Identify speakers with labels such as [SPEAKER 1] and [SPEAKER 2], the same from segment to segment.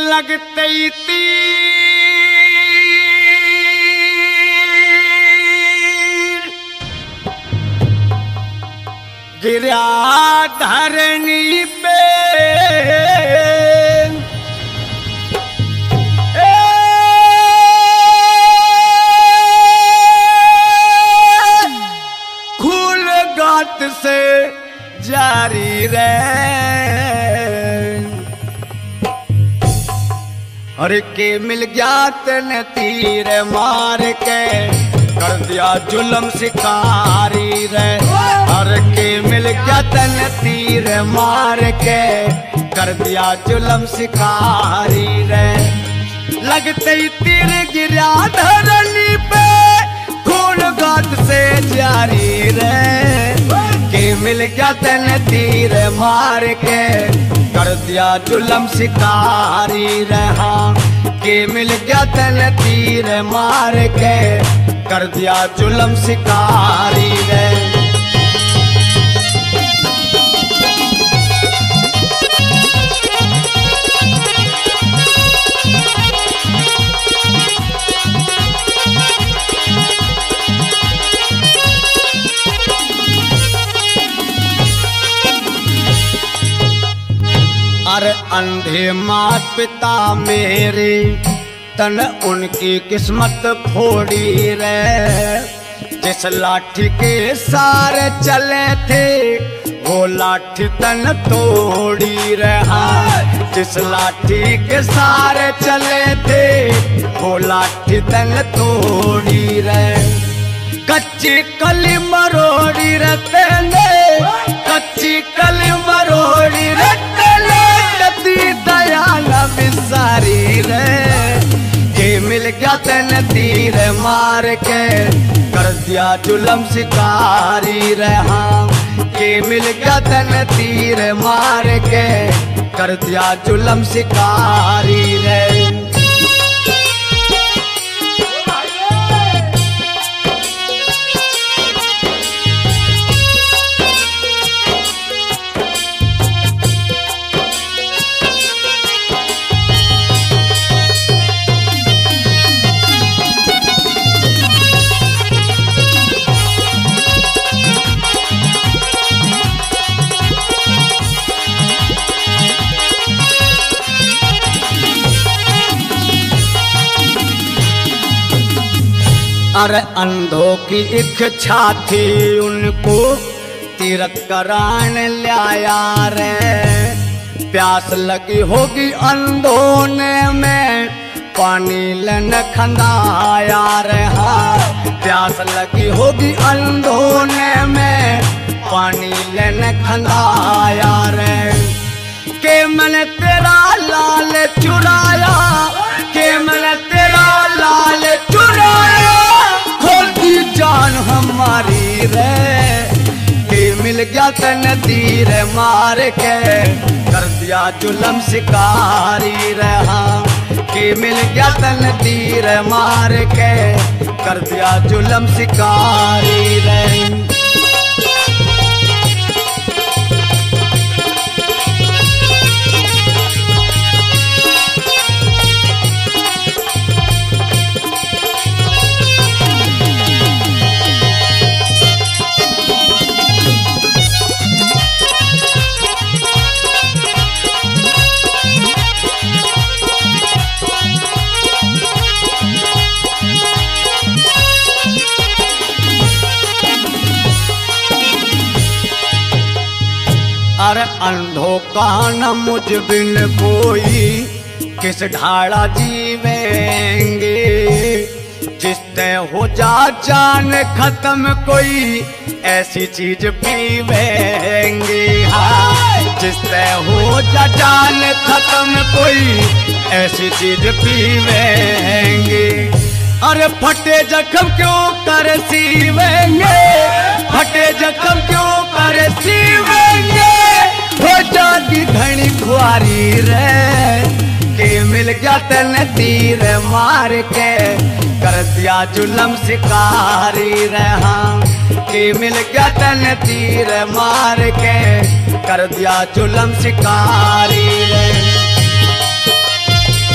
[SPEAKER 1] लगते ही तीर गिरा धरनी पे खून गात से जारी रहे और के मिल गया तने तीर मार के कर दिया जुल्म शिकारी रे और के मिल गया तने तीर मार के कर दिया जुल्म शिकारी रे लगते ही तीर गिरा धरनी पे खून गात से जारी रे के मिल गया तने तीर मार के कर दिया जुल्म शिकारी रहा के मिल गया तने तीर मार के कर दिया जुल्म शिकारी रे अरे अंधे मात पिता मेरे तन उनकी किस्मत फोड़ी रे जिस लाठी के सारे चले थे वो लाठी तन तोड़ी रहा जिस लाठी के सारे चले थे वो लाठी तन तोड़ी रे कच्ची कली मरोड़ी रहते ने कच्ची कली मरोड़ी रहते दयाल बिसारी रे के मिल गया तने तीर मार के कर दिया जुल्म शिकारी रहा के मिल गया तने तीर मार के कर दिया जुल्म शिकारी रे अरे अंधों की इच्छा थी उनको तीरथ करान लाया रे प्यास लगी होगी अंधों ने में पानी लन खंदाया रे हाँ प्यास लगी होगी अंधों ने में पानी लन खंदाया रे के मैंने तेरा लाल चुराया के मैंने तेरा लाल चुराया जान हमारी रे के मिल गया तने तीर मार के कर दिया जुल्म शिकारी रहा के मिल गया तने तीर मार के कर दिया जुल्म शिकारी रे अरे अंधों का न मुझ बिन कोई किस ढाड़ा जीवेंगे जिससे हो जा जान खत्म कोई ऐसी चीज पीवेंगे हाँ जिससे हो जा जान खत्म कोई ऐसी चीज पीवेंगे अरे फटे जख्म क्यों कर सीवेंगे फटे जख्म क्यों कर सीवेंगे हो जाती घनी खुआरी रे के मिल गया तने तीर मार के कर दिया जुल्म शिकारी रहा के मिल गया तने तीर मार के कर दिया जुल्म शिकारी रे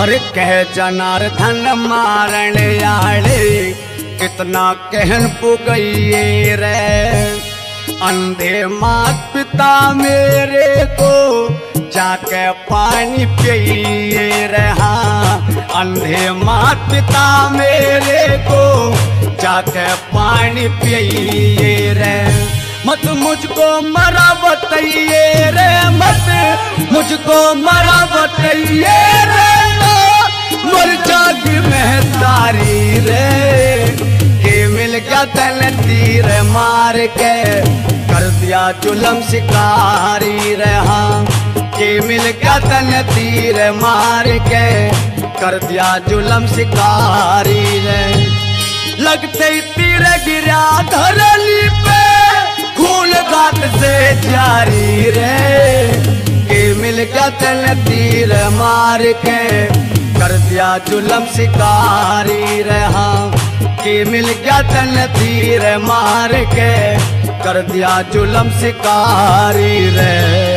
[SPEAKER 1] अरे कह जनार्दन मारण आले कितना कहन पुगइए रे। अंधे मात पिता मेरे को जाके पानी पिए रे। हाँ अंधे मात पिता मेरे को जाके पानी पिए रे। मत मुझको मरा बताइए रे, मत मुझको मरा बताइए रे, मर जागी मैं तारी रे। के मिल गया तन तीर मार के कर दिया जुल्म शिकारी रे। हाँ के मिल गया तन तीर मार के कर दिया जुल्म शिकारी रे। लगते ही तीर गिरा धरली पे खून गात से जारी रे। के मिल गया तन तीर मार के कर दिया जुल्म शिकारी रे। हाँ के मिल गया तन तीर मार के कर दिया जुल्म शिकारी रे।